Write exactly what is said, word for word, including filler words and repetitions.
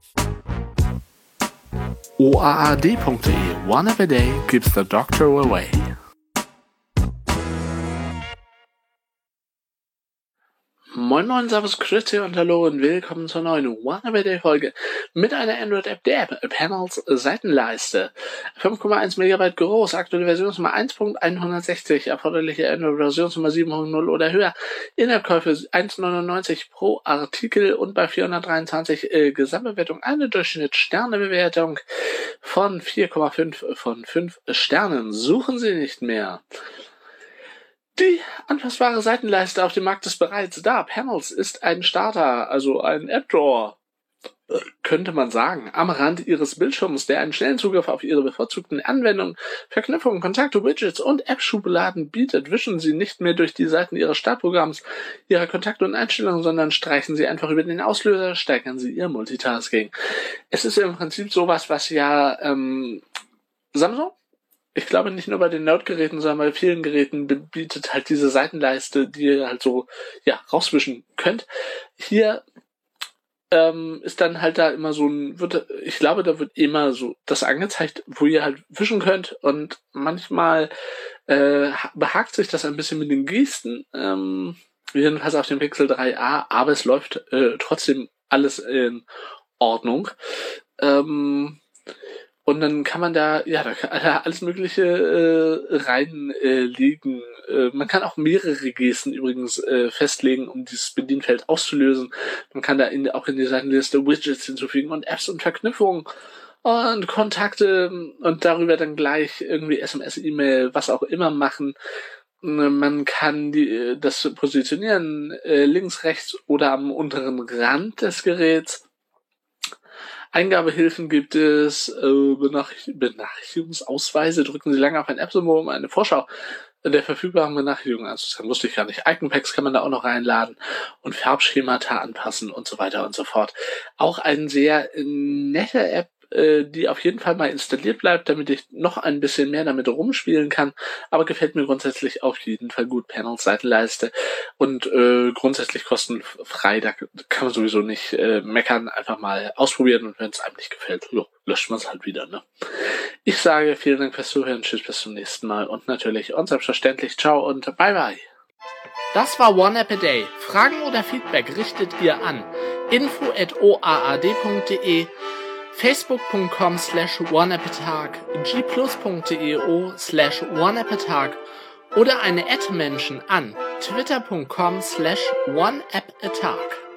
O A A D punkt de. One app a day keeps the doctor away. Moin Moin, Servus, Grüezi und Hallo und willkommen zur neuen One App a Day Folge mit einer Android-App der App Panels Seitenleiste. fünf Komma eins Megabyte groß, aktuelle Versionsnummer eins Punkt hundertsechzig, erforderliche Android-Versionsnummer sieben Punkt null oder höher. In-App-Käufe eins Komma neunundneunzig pro Artikel und bei vierhundertdreiundzwanzig äh, Gesamtbewertung eine Durchschnitt-Sternebewertung von vier Komma fünf von fünf Sternen. Suchen Sie nicht mehr. Die anpassbare Seitenleiste auf dem Markt ist bereits da. Panels ist ein Starter, also ein App-Drawer, könnte man sagen, am Rand Ihres Bildschirms, der einen schnellen Zugriff auf Ihre bevorzugten Anwendungen, Verknüpfungen, Kontakte, Widgets und App-Schubladen bietet. Wischen Sie nicht mehr durch die Seiten Ihres Startprogramms, Ihrer Kontakte und Einstellungen, sondern streichen Sie einfach über den Auslöser, steigern Sie Ihr Multitasking. Es ist im Prinzip sowas, was ja ähm, Samsung, ich glaube nicht nur bei den Note-Geräten, sondern bei vielen Geräten bietet halt diese Seitenleiste, die ihr halt so ja rauswischen könnt. Hier ähm, ist dann halt da immer so ein, wird, ich glaube, da wird immer so das angezeigt, wo ihr halt wischen könnt, und manchmal äh, behagt sich das ein bisschen mit den Gesten, ähm, jedenfalls auf dem Pixel drei a, aber es läuft äh, trotzdem alles in Ordnung. Ähm, Und dann kann man da, ja, da kann alles Mögliche äh, reinlegen. Äh, man kann auch mehrere Gesten übrigens äh, festlegen, um dieses Bedienfeld auszulösen. Man kann da in, auch in die Seitenliste Widgets hinzufügen und Apps und Verknüpfungen und Kontakte und darüber dann gleich irgendwie S M S, E-Mail, was auch immer machen. Man kann die, das positionieren äh, links, rechts oder am unteren Rand des Geräts. Eingabehilfen gibt es, äh, Benach- Benachrichtigungsausweise. Drücken Sie lange auf ein App-Symbol, um eine Vorschau der verfügbaren Benachrichtigungen anzuzeigen. Wusste ich gar nicht. Icon-Packs kann man da auch noch reinladen und Farbschemata anpassen und so weiter und so fort. Auch eine sehr nette App, äh, die auf jeden Fall mal installiert bleibt, damit ich noch ein bisschen mehr damit rumspielen kann. Aber gefällt mir grundsätzlich auf jeden Fall gut. Panels, Seitenleiste und äh, grundsätzlich kostenfrei. Da kann man sowieso nicht äh, meckern. Einfach mal ausprobieren, und wenn es einem nicht gefällt, jo, löscht man es halt wieder. Ne? Ich sage vielen Dank fürs Zuhören. Tschüss, bis zum nächsten Mal. Und natürlich und selbstverständlich ciao und bye bye. Das war One App a Day. Fragen oder Feedback richtet ihr an info at o a a d punkt de, facebook punkt com slash oneappatag, g plus punkt deo slash oneappatag oder eine Ad-Menschen an twitter punkt com slash oneappatag.